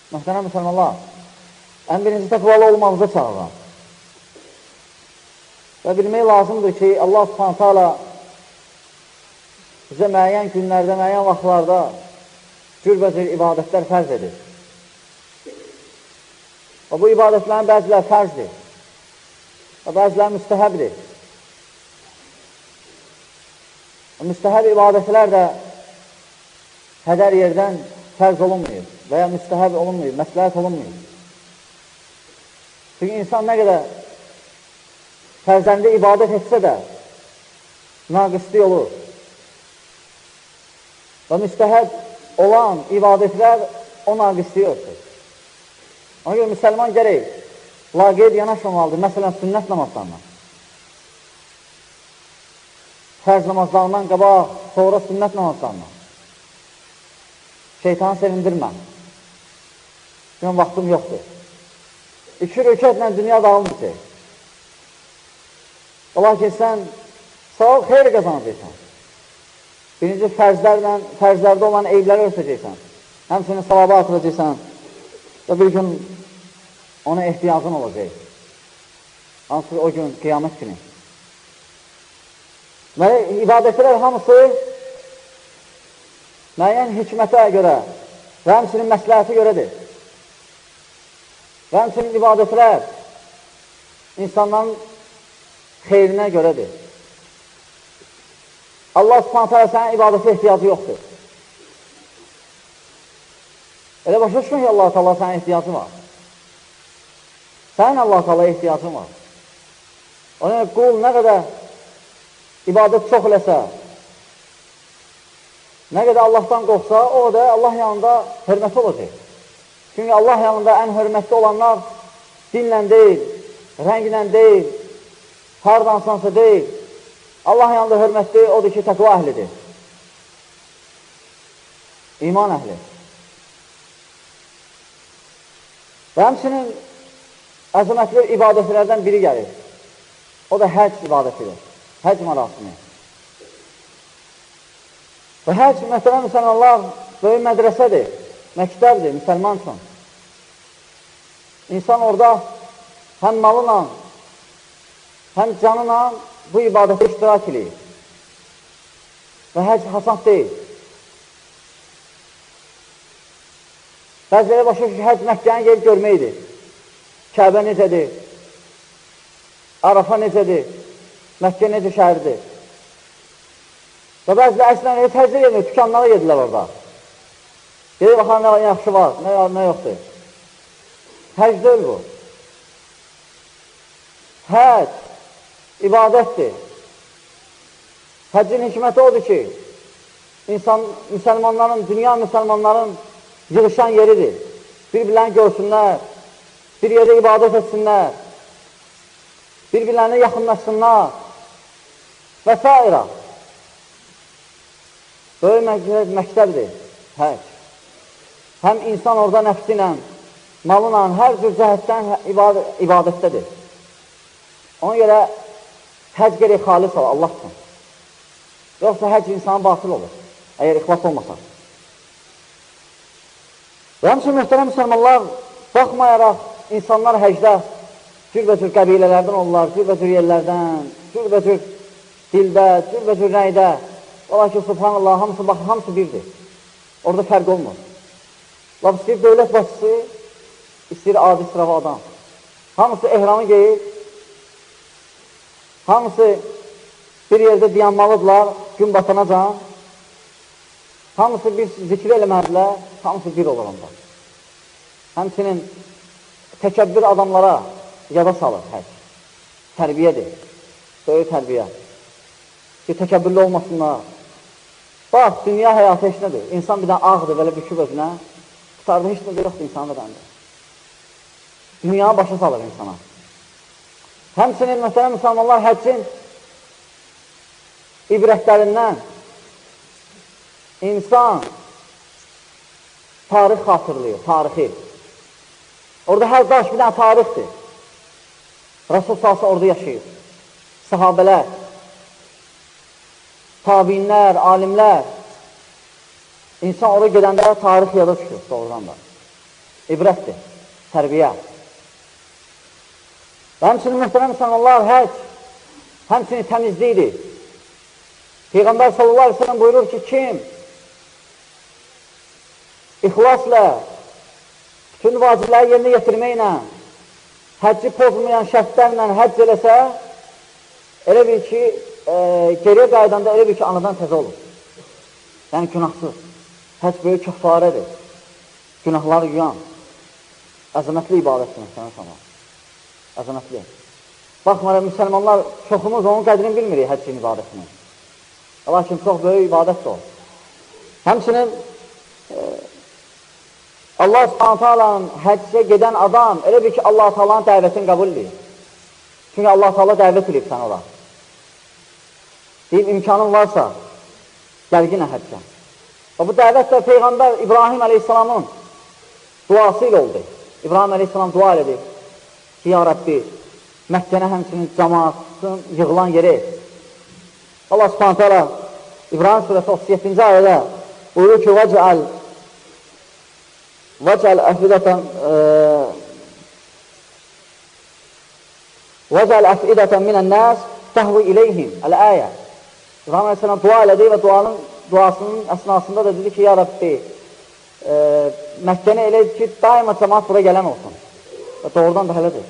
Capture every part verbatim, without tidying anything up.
Mühtərəm müsəlmanlar, ən birinci təqvalı olmamıza çağıran və bilmək lazımdır ki, Allah subhanətə alə bizə müəyyən günlərdə, müəyyən vaxtlarda cürbəcür ibadətlər fərz edir. Və bu ibadətlərin bəziləri fərzdir və bəziləri müstəhəbdir. Müstəhəb ibadətlər də hədər yerdən fərz olunmuyor və ya müstəhəb olunmuyor, məsləhət olunmuyor. Çünki insan nə qədər fərzəndə ibadət etsə də naqislik olur. Və müstəhəb olan ibadətlər o naqisliyi örtür. Ona görə müsəlman gərək laqeyd yanaşmamalıdır. Məsələn, sünnət namazlarından. Fərz namazlarından qabaq, sonra sünnət namazlarından. Şeytanı sevindirmə. Çünki vaxtım yoxdur. İki rükətlə dünya dağılmayacaq. Ola ki, sən savab xeyri qazanacaqsan. Birinci fərzlərlə, fərzlərdə olan eybləri örtəcəksən. Həmçinin savabı artıracaqsan. Və bir gün ona ehtiyacın olacaq. Hansı o gün qiyamət günü. Və ibadətlər hamısı müəyyən hikmətə görə və həmçinin məsləhəti görədir. Və həmçinin ibadətlər insanların xeyrinə görədir. Allah subhanətə alə sənin ibadətə ehtiyacı yoxdur. Elə başa düşmək ki, Allah-u Teala sənin ehtiyacı var. Sənin Allah-u Teala ehtiyacın var. Ona qul nə qədər ibadət çox eləsə, nə qədər Allahdan qorxsa, o da Allah yanında hörməti olacaq. Çünki Allah yanında ən hörmətli olanlar dinlə deyil, rənglə deyil, hardansansa deyil. Allah yanında hörmətli odur ki, təqva əhlidir. İman əhli. Və həmçinin əzəmətli ibadətlərdən biri gəlir. O da həcc ibadətidir. Həcc mərasimi. Və həcc, məsələn, müsəlmanlar böyük mədrəsədir, məktəbdir, müsəlman üçün. İnsan orada həm malına, həm canına bu ibadətə iştirak edir. Və həcc hasan deyil. Bəziləri başa ki, həcc Məkkəni gelib görməkdir. Kəbə necədir? Arafa necədir? Məkkə necə şəhərdir? Və bəzilə əslən heç həcc edilmir, tükanlara yedirlər orada. Gedir, baxan nə yaxşı var, nə, nə yoxdur. Həcc deyil bu. Həcc ibadətdir. Həccin hikməti odur ki, insan, müsəlmanların, dünya müsəlmanların yığışan yeridir. Bir-birlərini görsünlər, bir yerdə ibadət etsinlər, bir-birlərini yaxınlaşsınlar və s. Böyük məktəbdir həcc. Həm insan orada nəfsi ilə, malı ilə, hər cür cəhətdən ibadətdədir. Ona görə həcc gerək xalis olur, Allah üçün. Yoxsa həcc insanın batıl olur, əgər ixlas olmasa. Və həmçin mühtərəm müsəlmanlar, baxmayaraq insanlar həcdə cürbəcür qəbilələrdən olurlar, cürbəcür yerlərdən, cürbəcür dildə, cürbəcür rəydə. Ola ki, subhanallah, hamısı, bax, hamısı birdir. Orada fərq olmur. Laf istəyir dövlət başçısı, istəyir adi sırava adam. Hamısı ehramı geyir, hamısı bir yerdə dayanmalıdırlar, gün batanacan. Hamısı bir zikr eləmədilər, hamısı bir olur onda. Həmçinin təkəbbür adamlara yada salır həcc. Tərbiyədir, böyük tərbiyə. Ki, təkəbbürlü olmasınlar. Bax, dünya həyatı heç nədir. İnsan bir dənə ağdır, belə büküb özünə. Tutarda heç nədir yoxdur insanın bədəndə. Dünyanı başa salır insana. Həmçinin, məsələn, müsəlmanlar həccin ibrətlərindən insan tarix xatırlayır, tarixi. Orada hər daş bir dənə tarixdir. Rasul salsa orada yaşayır. Sahabələr, tabinlər, alimlər, insan oraya gedəndə tarix yada düşür, doğrudan da. ibrətdir, tərbiyə. Və həmçinin mühtərəm müsəlmanlar, həc, həmçinin təmizlikdir. Peyğəmbər sallallahu aleyhi ve sellem buyurur ki, kim ixlasla, bütün vacibləri yerinə yetirməklə, həcci pozmayan şərtlərlə həcc eləsə, elə bil ki, e, geriyə qaydanda elə bil ki, anadan təzə olur. Yəni, günahsız. Həcc böyük kəffarədir. Günahları yuyan. Əzəmətli ibadətdir, müstəmə sana. Əzəmətli. Baxmayaraq, müsəlmanlar, çoxumuz onun qədrini bilmirik həccin ibadətini. Lakin çox böyük ibadətdir o. Həmçinin, e, Allah subhanətə alanın həccə gedən adam, elə bir ki, Allah-u Teala'nın dəvətini qəbul edir. Çünki Allah-u Teala dəvət edib sən ola. Deyib, imkanın varsa, gəlginə həccə. Və bu dəvət də Peyğəmbər İbrahim əleyhissalamın duası ilə oldu. İbrahim əleyhissalam dua elədi ki, ya Rabbi, Məkkənə həmçinin cəmaatın yığılan yeri. Allah subhanətə ala İbrahim surəsi otuz yeddinci ayədə buyurur ki, vəcəl vəcəl əfidətən vəcəl əfidətən minən nəs təhvi iləyhim əl-əyə. İbrahim əleyhissalam dua elədi və duanın, duasının əsnasında da dedi ki, ya Rabbi, e, Məkkəni elə ki, daima cəmaat bura gələn olsun. Və doğrudan da elədir.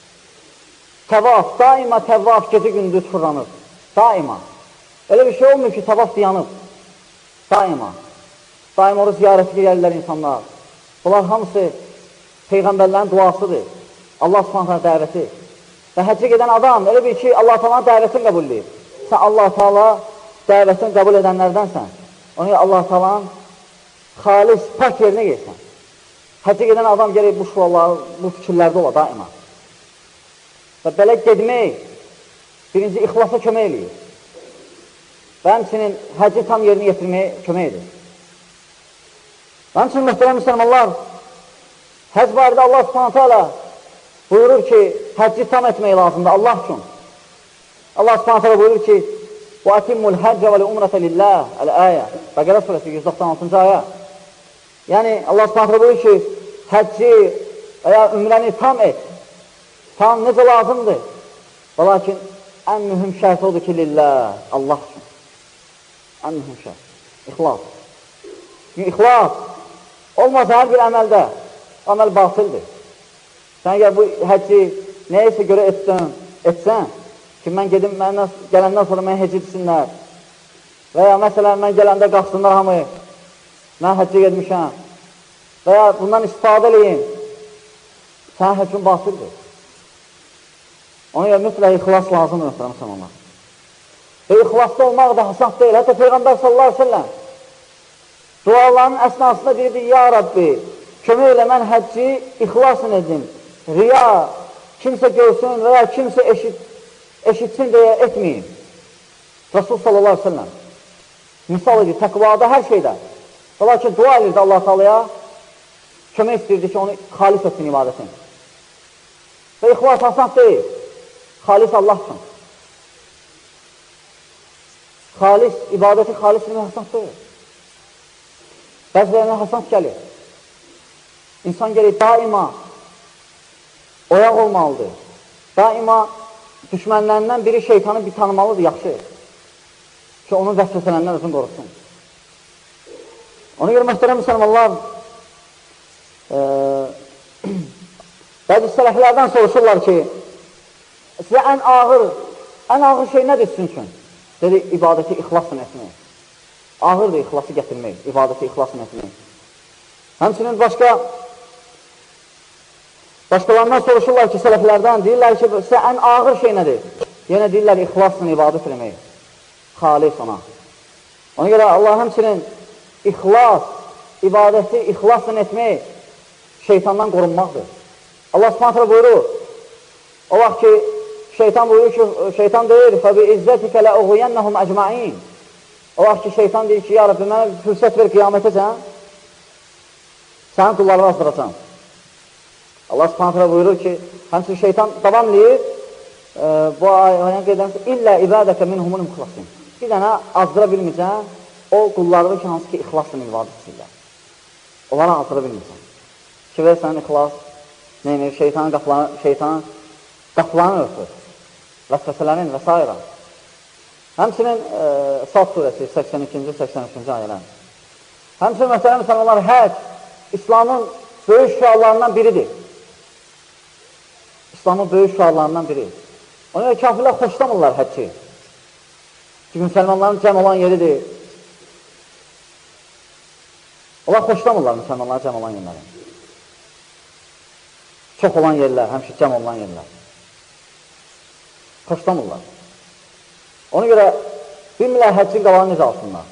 Təvaf, daima təvaf gecə gündüz fırlanır. Daima. Elə bir şey olmuyor ki, təvaf dayanıb. Daima. Daima orada ziyarəti gəlirlər insanlar. Bunlar hamısı Peyğəmbərlərin duasıdır. Allah subhanətə dəvəti. Və həccə gedən adam elə bir ki, Allah Teala'nın dəvətini qəbul edir. Sən Allah Teala dəvətini qəbul edənlərdənsən. Onu Allah Teala'nın xalis, pak yerinə gelsən. Həccə gedən adam gələk bu şualar, bu fikirlərdə ola daima. Və belə gedmək, birinci ixlasa kömək edir. Və həmçinin həcci tam yerini yetirməyə kömək edir. Və həmçinin mühtərəm müsəlmanlar, həcc barədə Allah subhanətə alə buyurur ki, həcci tam etmək lazımdır Allah üçün. Allah subhanətə alə buyurur ki, وَأَتِمُّ الْحَجَّ وَالْعُمْرَةَ لِلّٰهِ Əl-əyə. Bəqərə surəsi yüz doxsan altıncı ayə. Yəni, Allah subhanətə buyurur ki, həcci və ya ümrəni tam et. Tam necə lazımdır? Və lakin ən mühüm şərt odur ki, lillah, Allah üçün. Ən mühüm şərt. İxlas. Çünki ixlas olmasa hər bir əməldə, əməl batıldır. Sən əgər bu həcci nəyəsə görə etsən, etsən, ki, mən gedim, məndən gələndən sonra mən həcc etsinlər və ya məsələn, mən gələndə qalxsınlar hamı, mən həccə gedmişəm və ya bundan istifadə edeyim, sənin həccün batıldır. Ona görə mütləq ixlas lazımdır, mütləq müsəlmanlar. Və ixlasda olmaq da hasant deyil. Hətta Peyğəmbər sallallahu aleyhi ve sellem duaların əsnasında deyirdi, ya Rabbi, kömək elə mən həcci ixlasın edim. Riya, kimsə görsün və ya kimsə eşit, eşitsin deyə etməyin. Rasul sallallahu aleyhi ve sellem misal edir, təqvada hər şeydə. Lakin dua edirdi Allah-u Teala'ya, kömək istəyirdi ki, onu xalis etsin ibadətin. Və ixlas hasant deyil. Xalis Allah üçün. Xalis, ibadəti xalis demək hasant deyil. Bəzilərinə hasant gəlir. İnsan gəlir daima oyaq olmalıdır. Daima düşmənlərindən biri şeytanı bir tanımalıdır, yaxşı. Ki, onun vəsvəsələrindən özünü qorusun. Ona görə mühtərəm müsəlmanlar e, bəzi sələflərdən soruşurlar ki, sizə ən ağır, ən ağır şey nədir sizin üçün? Dedi, ibadəti ixlasın etmək. Ağırdır ixlası gətirmək, ibadəti ixlasın etmək. Həmçinin başqa, başqalarından soruşurlar ki, sələflərdən, deyirlər ki, sizə ən ağır şey nədir? Yenə deyirlər, ixlasın ibadət etmək. Xalis ona. Ona görə Allah həmçinin ixlas, ibadəti ixlasın etmək şeytandan qorunmaqdır. Allah subhanətlə buyurur, o vaxt ki, şeytan buyurur ki, şeytan deyir, فَبِعِزَّتِكَ لَأُغُيَنَّهُمْ أَجْمَعِينَ. O vaxt ki, şeytan deyir ki, ya Rabbi, mənə fürsət ver qiyamətəcən, sənin qullarını azdıracam. Allah subhanətlə buyurur ki, həmçin şeytan davamlayır, e, bu ayəni qeydəmsə, illə ibadəkə minhumul müxlasin. Bir dənə azdıra bilməyəcəm, o qullarını ki, hansı ki, ixlasla ibadət edirlər. Onlara azdıra bilməyəcəm. ki, versən ixlas, neynir, şeytanın qapılarını, şeytanın qapılarını örtür, vəsvəsələrin və s. Həmçinin e, Sad surəsi səksən ikinci səksən üçüncü ayələr. Həmçinin məsələn, müsəlmanlar, həc İslamın böyük şüarlarından biridir. İslamın böyük şüarlarından biri. Ona görə kafirlər xoşlamırlar həcci. Çünki müsəlmanların cəm olan yeridir. Onlar xoşlamırlar müsəlmanların cəm olan yerləri. Çox olan yerlər, həmişə cəm olan yerlər. Xoşlamırlar. Ona görə bilmirlər həccin qalanı necə alsınlar.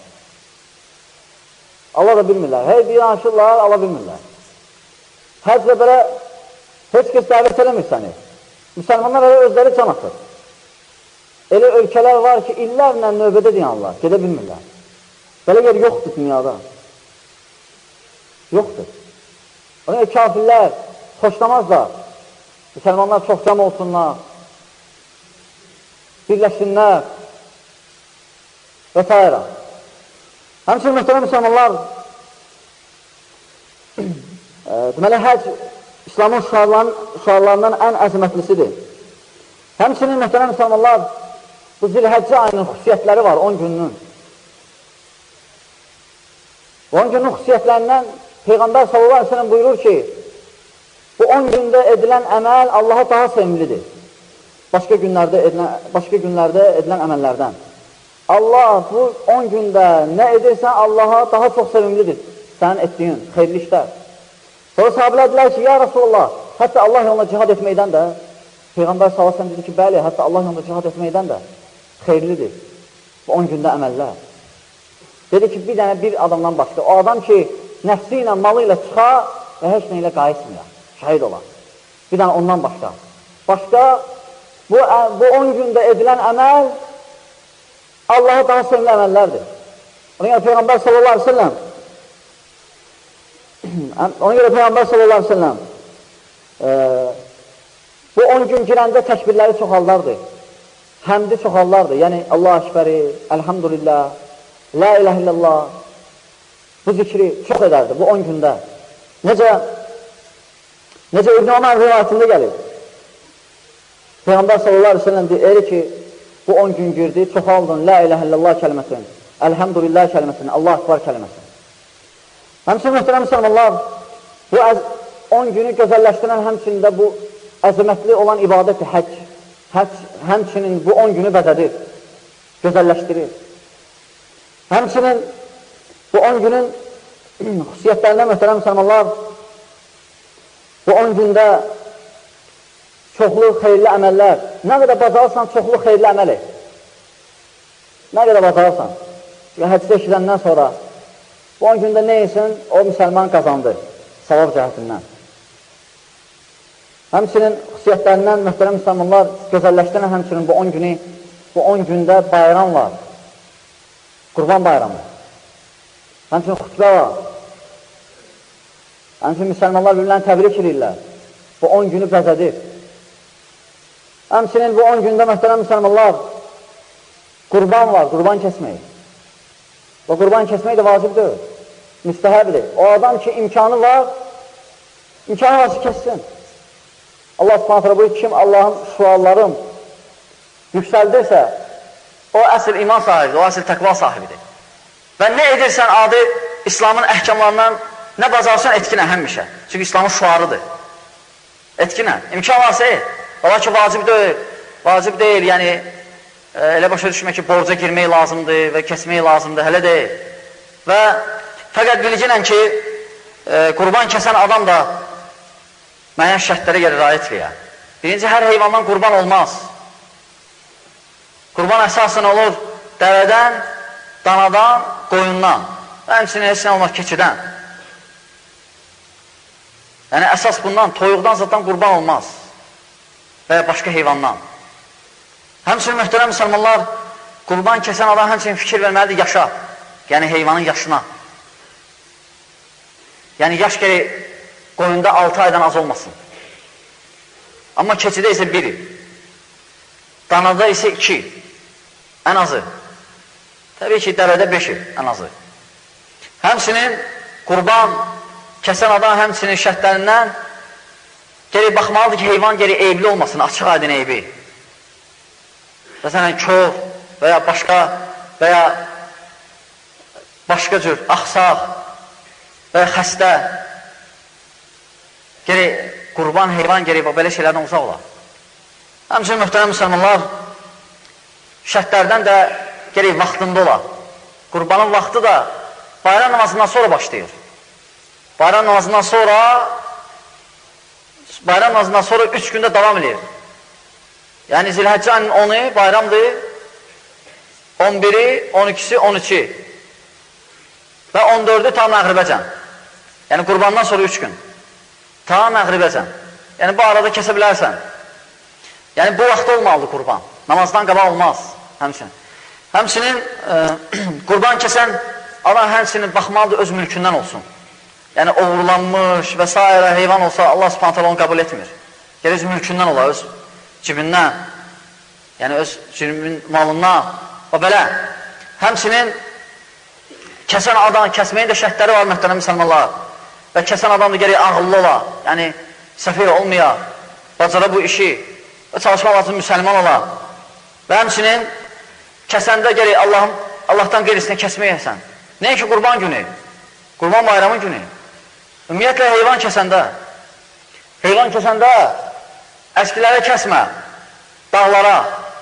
Allah da bilmirlər. Hey, bir danışırlar, Allah bilmirlər. Həcclə belə heç kəs dəvət eləmir səni. Müsəlmanlar elə özləri can atır. Elə ölkələr var ki, illərlə növbədə deyanlar, gedə bilmirlər. Belə yer yoxdur dünyada. Yoxdur. Ona görə kafirlər xoşlamazlar. Müsəlmanlar çox cəm olsunlar, birləşsinlər və s. Həmçinin mühtərəm müsəlmanlar, deməli, həc İslamın şüarlarından ən əzəmətlisidir. Həmçinin mühtərəm müsəlmanlar, bu Zilhəccə ayının xüsusiyyətləri var, on gününün. on günün xüsusiyyətlərindən Peyğəmbər sallallahu aleyhi ve sellem buyurur ki, bu on gündə edilən əməl Allaha daha sevimlidir. Başqa günlərdə edilən, başqa günlərdə edilən əməllərdən. Allah bu on gündə nə edirsən Allaha daha çox sevimlidir sənin etdiyin xeyirli işlər. Sonra sahabələr dedilər ki, ya Rasulullah, hətta Allah yolunda cihad etməkdən də, Peyğəmbər sallallahu aleyhi ve sellem dedi ki, bəli, hətta Allah yolunda cihad etməkdən də xeyirlidir bu on gündə əməllər. Dedi ki, bir dənə bir adamdan başqa, o adam ki, nəfsi ilə, malı ilə çıxar və heç nə ilə qayısmıyor, şəhid olar. Bir dənə ondan başqa. Başqa, bu, bu on gündə edilən əməl Allaha daha sevimli əməllərdir. Ona görə Peyğəmbər sallallahu aleyhi ve sellem ona görə Peyğəmbər sallallahu aleyhi ve sellem e, bu on gün girəndə təkbirləri çoxallardı. Həmdi çoxallardı. Yəni, Allah əşbəri, əlhamdülillah, la ilahe illallah, bu zikri çox edərdi bu on gündə. Necə, necə İbn Ömər rivayətində gəlir. Peyğəmbər sallallahu aleyhi ve sellem deyir ki, bu on gün girdi, çoxaldın, la ilahe illallah kəlməsin, əlhamdülillah kəlməsin, Allah akbar kəlməsin. Həmçinin mühtərəm müsəlmanlar, bu on günü gözəlləşdirən həmçində bu əzəmətli olan ibadət-i həcc, həcc həmçinin bu on günü bəzədir, gözəlləşdirir. Həmçinin bu on günün xüsusiyyətlərində mühtərəm müsəlmanlar, bu on gündə çoxlu xeyirli əməllər, nə qədər bacarırsan, çoxlu xeyirli əməl et. Nə qədər bacarırsan. Həcdə işlədəndən sonra bu on gündə nə etsin, o müsəlman qazandı, savab cəhətindən. Həmçinin xüsusiyyətlərindən mühtərəm müsəlmanlar gözəlləşdirən həmçinin bu on günü, bu on gündə bayram var. Qurban bayramı. Həmçinin xütbə var. Həmçinin müsəlmanlar birbirlərini təbrik edirlər. Bu on günü bəzədir. Həmçinin bu on gündə mühtərəm müsəlmanlar qurban var, qurban kəsmək. O qurban kəsmək də vacibdir, müstəhəbdir. O adam ki, imkanı var, imkanı var ki, kəssin. Allah subhanətlə buyur, kim Allahın şuallarım yüksəldirsə, o əsl iman sahibidir, o əsl təqva sahibidir. Və nə edirsən adi İslamın əhkamlarından nə bacarsan etkinə həmişə. Çünki İslamın şuarıdır. Etkinə, imkan varsa et. Ola ki, vacib deyil, vacib deyil, yəni e, elə başa düşmək ki, borca girmək lazımdır və kəsmək lazımdır, hələ deyil. Və fəqət bilginən ki, e, qurban kəsən adam da müəyyən şərtlərə görə riayət edir. Birinci, hər heyvandan qurban olmaz. Qurban əsasən olur dəvədən, danadan, qoyundan və həmçinin heç nə olmaz keçidən. Yəni, əsas bundan, toyuqdan zaten qurban olmaz və ya başqa heyvandan. Həmçinin mühtərəm müsəlmanlar, qurban kəsən adam həmçinin fikir verməlidir yaşa, yəni heyvanın yaşına. Yəni, yaş gəri qoyunda altı aydan az olmasın. Amma keçidə isə biri, danada isə iki, ən azı. Təbii ki, dəvədə beşi, ən azı. Həmçinin qurban kəsən adam həmçinin şərtlərindən geri baxmalıdır ki, heyvan geri eyibli olmasın, açıq aydın eybi. Məsələn, kör və ya başqa və ya başqa cür, axsaq və ya xəstə geri qurban heyvan geri belə şeylərdən uzaq olar. Həmçinin möhtərəm müsəlmanlar, şərtlərdən də geri vaxtında olar. Qurbanın vaxtı da bayram namazından sonra başlayır. Bayram namazından sonra bayram namazından sonra üç gündə davam edir. Yəni Zilhəccə ayının onu bayramdır, on biri, on ikisi, on üçü və on dördü ta məğribəcən. Yəni qurbandan sonra üç gün. Ta məğribəcən. Yəni bu arada kəsə bilərsən. Yəni bu vaxt olmalıdır qurban. Namazdan qabaq olmaz. Həmçinin. Həmçinin e, qurban kəsən Allah həmçinin baxmalıdır öz mülkündən olsun. Yəni oğurlanmış və s. heyvan olsa Allah Subhanahu taala onu qəbul etmir. Gəl öz mülkündən ola, öz cibindən, yəni öz cibin malından və belə. Həmçinin kəsən adam, kəsməyin də şərtləri var möhtərəm müsəlmanlar. Və kəsən adam da gərək ağıllı ola, yəni səfir olmaya, bacara bu işi və çalışmaq lazım müsəlman ola. Və həmçinin kəsəndə gərək Allah, Allahdan qeyrisinə kəsməyəsən. Nəyə ki, qurban günü, qurban bayramın günü. Ümumiyyətlə, heyvan kəsəndə, heyvan kəsəndə əskilərə kəsmə, dağlara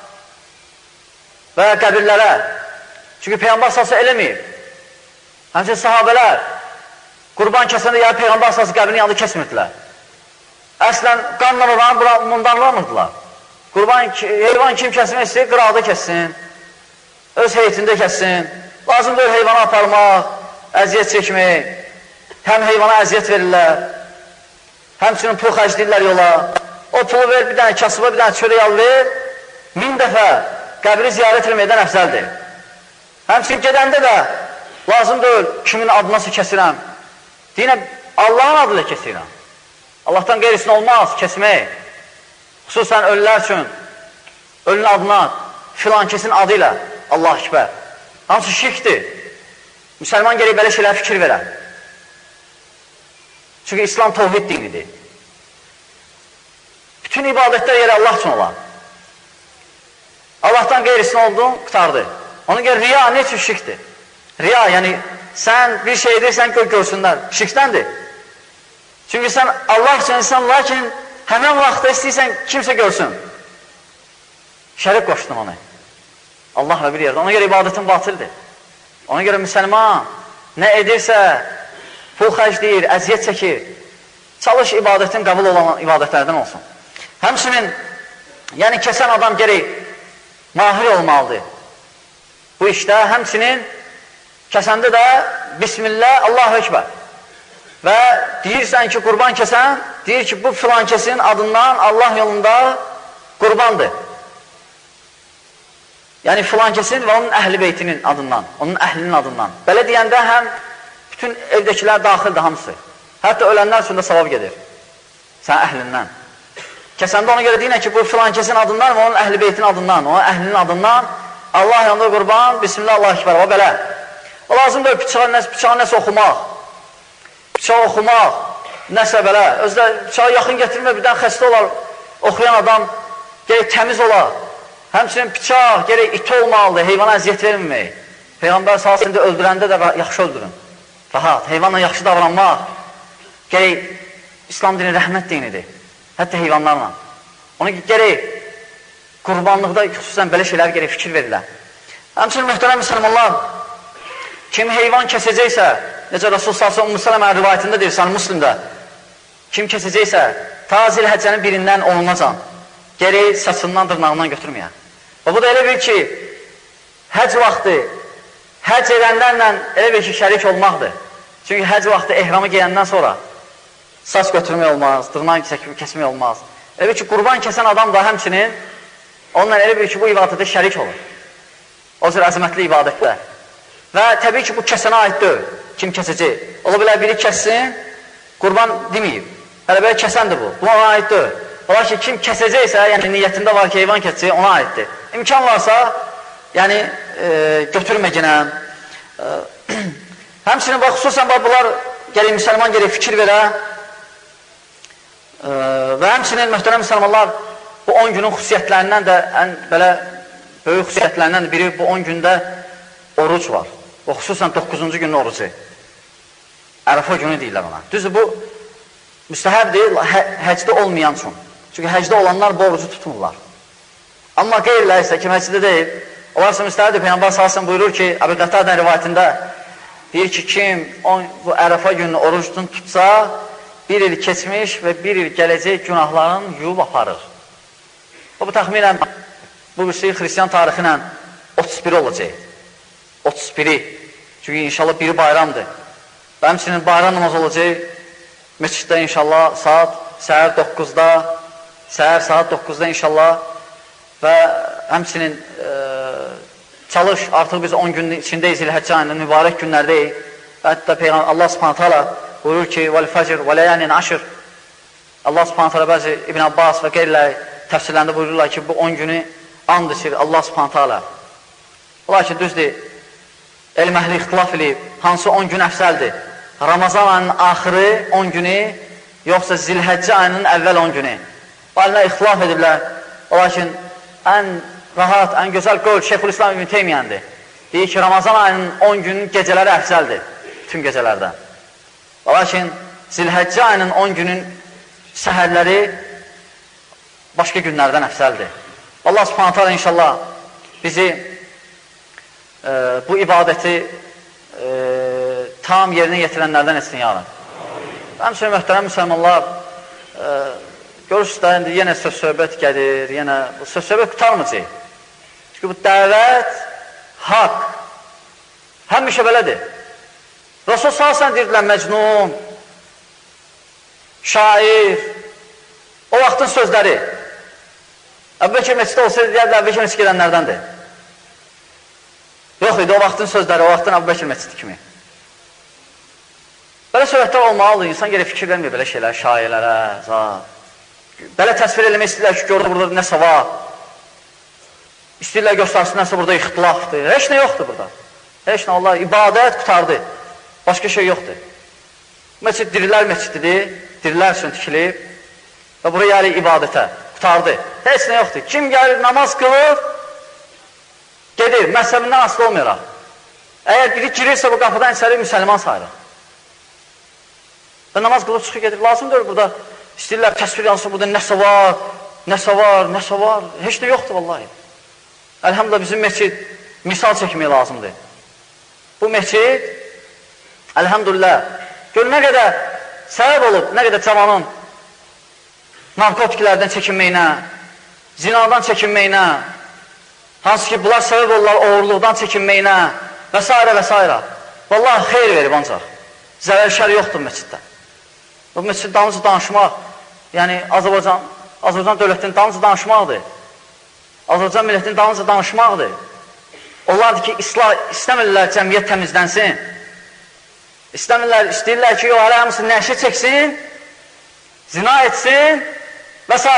və qəbirlərə. Çünki Peyğəmbər salsı eləməyib. Həmçin sahabələr qurban kəsəndə ya Peyğəmbər salsı qəbirinin yanında kəsmirdilər. Əslən, qanla oranı mundanlamırdılar. Qurban, heyvan kim kəsmək istəyir, qıraqda kəssin, öz heyətində kəssin. Lazımdır heyvana aparmaq, əziyyət çəkmək, həm heyvana əziyyət verirlər, həmçinin pul xərcləyirlər yola. O pulu ver, bir dənə kasıba, bir dənə çörək al ver, min dəfə qəbri ziyarət etməkdən əfzəldir. Həmçinin gedəndə də lazımdır kimin adına kəsirəm. Deyinə, Allahın adıyla kəsirəm. Allahdan qeyrisin olmaz, kəsmək. Xüsusən ölülər üçün, ölünün adına, filan kesin adı ilə, Allahəkbər. Hamısı şirkdir. Müsəlman gerək belə şeylər fikir verər. Çünki İslam tovhid dinidir. Bütün ibadətlər yeri Allah üçün olar. Allahdan qeyrisin oldun, qutardı. Ona görə riya nə üçün şirkdir? Riya, yəni sən bir şey edirsən, gör görsünlər. Şirkdəndir. Çünki sən Allah üçün insan, lakin həmən vaxtda istəyirsən, kimsə görsün. Şərik qoşdun onu. Allahla bir yerdə. Ona görə ibadətin batildir. Ona görə müsəlman nə edirsə, pul xərcləyir, əziyyət çəkir. Çalış ibadətin qəbul olan ibadətlərdən olsun. Həmçinin, yəni kəsən adam gərək mahir olmalıdır. Bu işdə həmçinin kəsəndə də Bismillah, Allahu Ekber. Və deyirsən ki, qurban kəsən, deyir ki, bu filan kəsin adından Allah yolunda qurbandır. Yəni filan kəsin və onun əhli beytinin adından, onun əhlinin adından. Belə deyəndə həm bütün evdəkilər daxildir hamısı. Hətta ölənlər üçün də savab gedir. Sən əhlindən. Kəsəndə ona görə deyinə ki, bu filan kəsin adından və onun əhli beytinin adından, onun əhlinin adından Allah yanında qurban, Bismillah, Allah Ekber və belə. O lazımdır bıçağı nəsə oxumaq. Bıçağı oxumaq, nəsə belə. Özdə bıçağı yaxın gətirmə, birdən xəstə olar, oxuyan adam gerək təmiz olar. Həmçinin bıçaq gerək iti olmalıdır, heyvana əziyyət verməmək. Peyğəmbər salsında öldürəndə də yaxşı öldürün. Rahat, heyvanla yaxşı davranmaq gerək İslam dini rəhmət dinidir. Hətta heyvanlarla. Ona gerək qurbanlıqda xüsusən belə şeylər gerək fikir verirlər. Həmçinin möhtərəm müsəlmanlar, kim heyvan kəsəcəksə, necə Rasul sallallahu əleyhi və səlləm rivayətində deyir, Sahih Müslimdə, kim kəsəcəksə, ta Zilhəccənin birindən olunacan, gərək saçından, dırnağından götürməyən. Və bu da elə bil ki, həc vaxtı, həc edənlərlə elə bil ki, şərik olmaqdır. Çünki həc vaxtı ehramı geyəndən sonra saç götürmək olmaz, dırnaq kəsmək olmaz. Elə bil ki, qurban kəsən adam da həmçinin onunla elə bil ki, bu ibadətdə şərik olur. O cür əzəmətli ibadətlər. Və təbii ki, bu kəsənə aid deyil. Kim kəsəcək? Ola bilər biri kəssin, qurban deməyib. Hələ belə kəsəndir bu. Bu ona aid deyil. Ola ki, kim kəsəcəksə, yəni niyyətində var ki, heyvan kəsəcək, ona aiddir. İmkan varsa, yəni e, götürmə genə. E, həmçinin, bax, xüsusən, bax, bunlar gələk müsəlman gələk fikir verə və həmçinin mühtərəm müsəlmanlar bu on günün xüsusiyyətlərindən də ən belə böyük xüsusiyyətlərindən də biri bu on gündə oruc var. O xüsusən doqquzuncu günün orucu. Ərəfə günü deyirlər ona. Düzdür, bu müstəhəb deyil, hə həcdə olmayan üçün. Çünki həcdə olanlar bu orucu tutmurlar. Amma qeyrilə isə kim həcdə deyil, olarsa müstəhəbdir. Peyğəmbər sallallahu buyurur ki, Əbu Qətadənin rivayətində deyir ki, kim on, bu ərəfə gününü orucunu tutsa, bir il keçmiş və bir il gələcək günahlarını yuyub aparır. O, bu təxminən, bu bir şey xristiyan tarixi ilə otuz biri olacaq. otuz biri. Çünki inşallah biri bayramdır. Və həmçinin bayram namaz olacaq məsciddə inşallah saat səhər doqquzda, səhər saat doqquzda inşallah və həmçinin e, çalış, artıq biz on günün içindəyiz, İl-Həccə ayının mübarək günlərdəyik. Və hətta Peyğəmbər Allah Subhanahu taala buyurur ki, "Vəl-fəcr və ləyalin aşr." Allah Subhanahu taala bəzi İbn Abbas və qeyriləri təfsirlərində buyururlar ki, bu on günü and içir Allah Subhanahu taala. Lakin düzdür, elm əhli ixtilaf edib, hansı on gün əfsəldir? Ramazan ayının axırı on günü, yoxsa Zilhəccə ayının əvvəl on günü? Alimlər ixtilaf ediblər. Lakin ən rahat, ən gözəl qövl Şeyxülislam İbn Teymiyyandır. Deyir ki, Ramazan ayının on günün gecələri əfsəldir, bütün gecələrdən. Lakin Zilhəccə ayının on günün səhərləri başqa günlərdən əfsəldir. Allah Subhanahu taala inşallah bizi e, bu ibadəti e, tam yerinə yetirənlərdən etsin yarın. Həmçinin möhtərəm müsəlmanlar, e, görürsünüz də, indi yenə söz-söhbət gəlir, yenə bu söz-söhbət qutarmayacaq. Çünki bu dəvət, haqq, həmişə belədir. Rasul salsan deyirdilər, məcnun, şair, o vaxtın sözləri. Əbu Bəkir məsciddə olsaydı, deyərlər, Əbu Bəkir məscid gedənlərdəndir. Yox idi, o vaxtın sözləri, o vaxtın Əbu Bəkir məscidi kimi. Belə söhbətlər olmalıdır, insan gerək fikir vermir belə şeylər, şairlərə, zat. Belə təsvir eləmək istəyirlər ki, görür burada nəsə var. İstəyirlər göstərsin, nəsə burada ixtilafdır. Heç nə yoxdur burada. Heç nə, Allah, ibadət qutardı. Başqa şey yoxdur. Məscid dirilər məscididir, dirilər üçün tikilib və buraya gəlir ibadətə, qutardı. Heç nə yoxdur. Kim gəlir, namaz qılır, gedir, məzhəbindən asılı olmayaraq. Əgər biri girirsə bu qapıdan içəri müsəlman sayılır. Və namaz qılıb çıxıb gedir. Lazımdır burada, istəyirlər təsvir yansın, burada nəsə var, nəsə var, nəsə var. Heç nə yoxdur vallahi. Əlhamdülillah bizim məscid misal çəkmək lazımdır. Bu məscid, əlhamdülillah, gör nə qədər səbəb olub, nə qədər cavanın narkotiklərdən çəkinməyinə, zinadan çəkinməyinə, hansı ki bunlar səbəb olurlar oğurluqdan çəkinməyinə və s. və s. Vallahi xeyr verib ancaq. Zərər şər yoxdur məsciddə. Bu məscid dalınca danışmaq, yəni Azərbaycan, Azərbaycan dövlətinin dalınca danışmaqdır. Azərbaycan millətinin dalınca danışmaqdır. Onlardır ki, islah istəmirlər cəmiyyət təmizlənsin. İstəmirlər, istəyirlər ki, o hələ hamısı nəşə çəksin, zina etsin və s.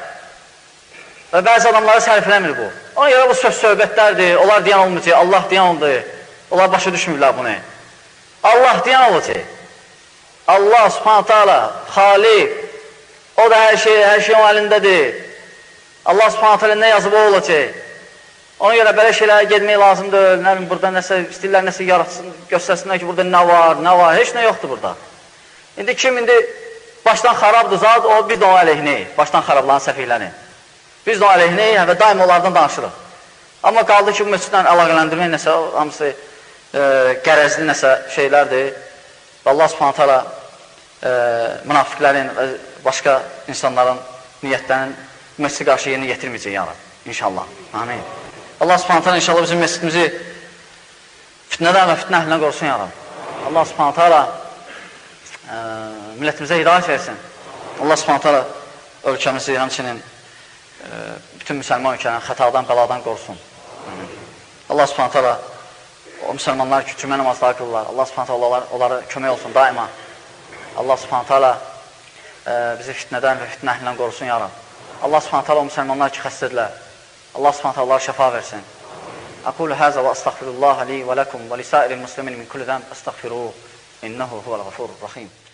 Və bəzi adamları sərfiləmir bu. Ona görə bu söz söhbətlərdir, onlar deyən olmayacaq, Allah deyən oldu. Onlar başa düşmürlər bunu. Allah deyən olacaq. Allah subhanahu taala, Xaliq, o da hər şey, hər şey onun əlindədir. Allah subhanahu taala nə yazıb o olacaq. Ona görə belə şeylərə getmək lazımdır. Nə bileyim, burada nəsə, istəyirlər nəsə yaratsın, göstərsinlər ki, burada nə var, nə var, heç nə yoxdur burada. İndi kim indi başdan xarabdır zat, o biz də o əleyhinəyik, başdan xarabların səfihlərini. Biz də o əleyhinəyik və daim onlardan danışırıq. Amma qaldı ki, bu məscidlə əlaqələndirmək nəsə, hamısı e, qərəzli nəsə şeylərdir. Və Allah subhanahu taala e, münafiqlərin və başqa insanların niyyətlərinin məscid qarşı yerinə yetirməyəcək yarın, inşallah. Amin. Allah subhanahu taala inşallah bizim məscidimizi fitnədən və fitnə əhlindən qorusun yarın. Allah subhanahu taala e, millətimizə hidayət versin. Allah subhanahu taala ölkəmizi, həmçinin e, bütün müsəlman ölkələrini xətadan, bəladan qorusun. Amin. Allah subhanahu taala o müsəlmanlar ki, cümə namazları qılırlar. Allah subhanahu taala onlara, onlara kömək olsun daima. Allah subhanahu taala e, bizi fitnədən və fitnə əhlindən qorusun yarın. Allah subhanahu taala o müsəlmanlar ki, xəstədirlər. Allah subhanahu taala onlara şəfa versin. Aqulu haza və astaghfirullah li və lakum və lisairil muslimin min kulli zənb astaghfiruh. İnnehu huvəl-ğafurur-rahim.